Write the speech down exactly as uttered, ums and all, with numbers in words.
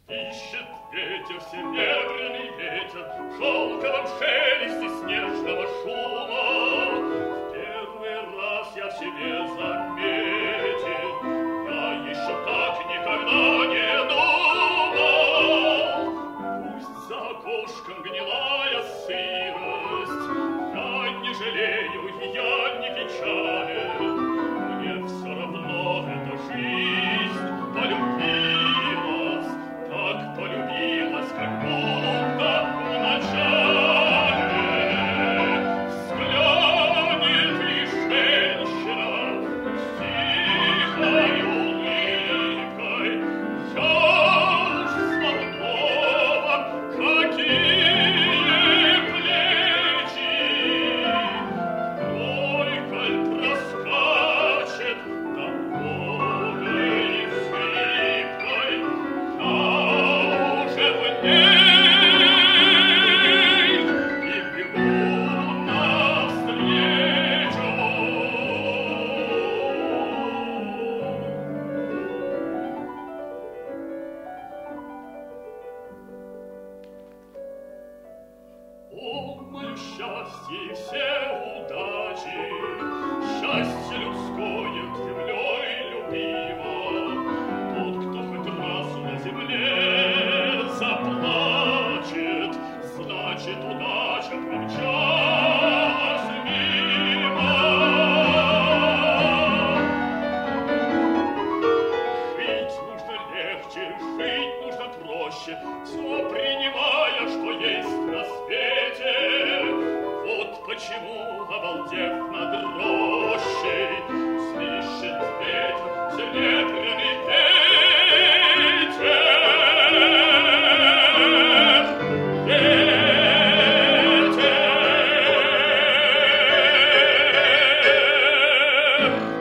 Ищет ветер, серебряный ветер, в шелковом шелесте снежного шума. В первый раз я в себе заметил, я еще так никогда не думал. Пусть за окошком гнилая сырость, я не жалею, я не печален. Мне все равно эта жизнь полюбилась, так полюбилась, как будто в начале. Взглянет ли женщина с тихой улыбкой, я уж взволнован, какие плечи. Тройка проскачет дорогой зыбкой, я уже в ней и бегу навстречу. О, мое счастье и все удачи, счастье людское землей любимо. Тот, кто хоть раз на земле заплачет, значит, удача промчалась мимо. Жить нужно легче, жить нужно проще, все принимая, что есть на свете. Вот почему, обалдев над рощей, свищет ветер, серебряный ветер. Ветер.